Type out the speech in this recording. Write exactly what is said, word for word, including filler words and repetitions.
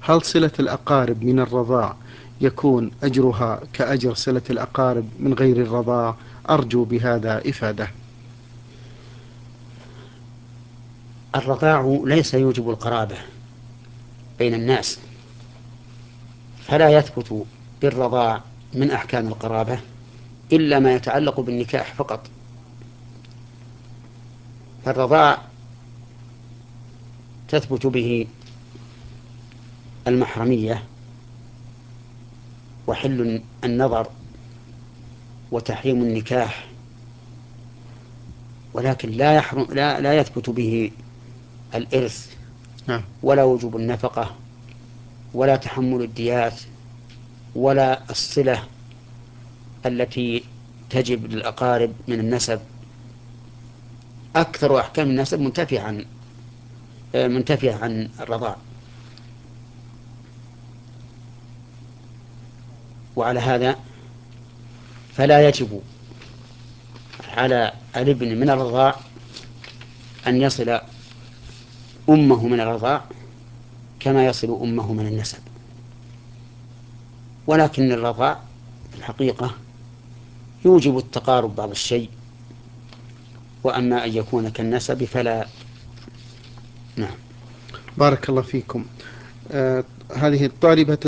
هل صلة الأقارب من الرضاع يكون أجرها كأجر صلة الأقارب من غير الرضاع؟ أرجو بهذا إفادة. الرضاع ليس يوجب القرابة بين الناس، فلا يثبت بالرضاع من أحكام القرابة إلا ما يتعلق بالنكاح فقط. فالرضاع تثبت به المحرمية وحل النظر وتحريم النكاح، ولكن لا يحرم لا, لا يثبت به الإرث نعم. ولا وجوب النفقة ولا تحمل الديات ولا الصلة التي تجب للأقارب من النسب. أكثر أحكام النسب منتفية عن منتفية عن الرضاع. وعلى هذا فلا يجب على الابن من الرضاع أن يصل أمه من الرضاع كما يصل أمه من النسب، ولكن الرضاع في الحقيقة يوجب التقارب بعض الشيء، وأما أن يكون كالنسب فلا. نعم. بارك الله فيكم. آه هذه الطالبة